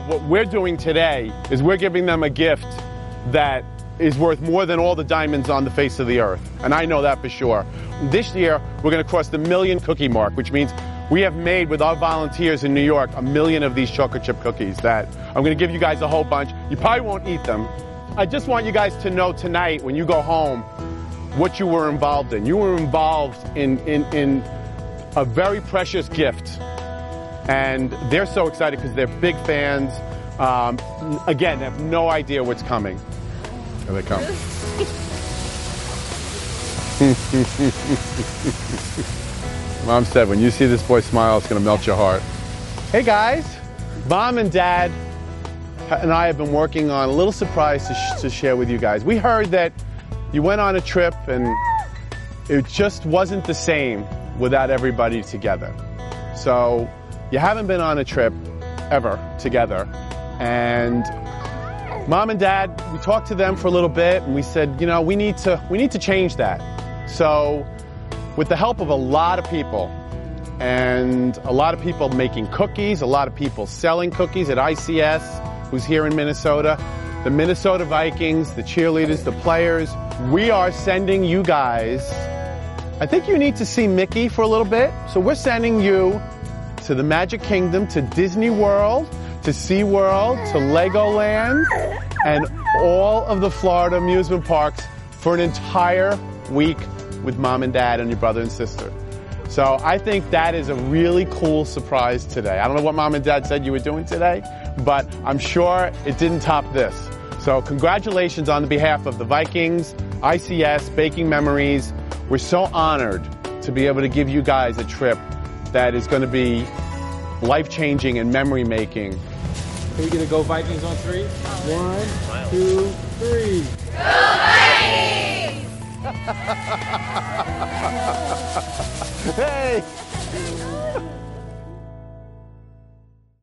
What we're doing today is we're giving them a gift that is worth more than all the diamonds on the face of the earth. And I know that for sure. This year, we're going to cross the 1 million cookie mark, which means we have made, with our volunteers in New York, 1 million of these chocolate chip cookies that I'm going to give you guys a whole bunch. You probably won't eat them. I just want you guys to know tonight, when you go home, what you were involved in. You were involved in a very precious gift. And they're so excited because they're big fans. Again, they have no idea what's coming. Here they come. Mom said, when you see this boy smile, it's going to melt your heart. Hey guys, Mom and Dad and I have been working on a little surprise to share with you guys. We heard that you went on a trip and it just wasn't the same without everybody together. So you haven't been on a trip ever together. And Mom and Dad, we talked to them for a little bit and we said, you know, we need to change that. So with the help of a lot of people, and a lot of people making cookies, a lot of people selling cookies at ICS, who's here in Minnesota, the Minnesota Vikings, the cheerleaders, the players, we are sending you guys, I think you need to see Mickey for a little bit. So we're sending you to the Magic Kingdom, to Disney World, to SeaWorld, to Legoland, and all of the Florida amusement parks for an entire week with Mom and Dad and your brother and sister. So I think that is a really cool surprise today. I don't know what Mom and Dad said you were doing today, but I'm sure it didn't top this. So congratulations on behalf of the Vikings, ICS, Baking Memories. We're so honored to be able to give you guys a trip that is going to be life-changing and memory-making. Are we going to go Vikings on 3? 1, 2, 3. Go Vikings! Hey!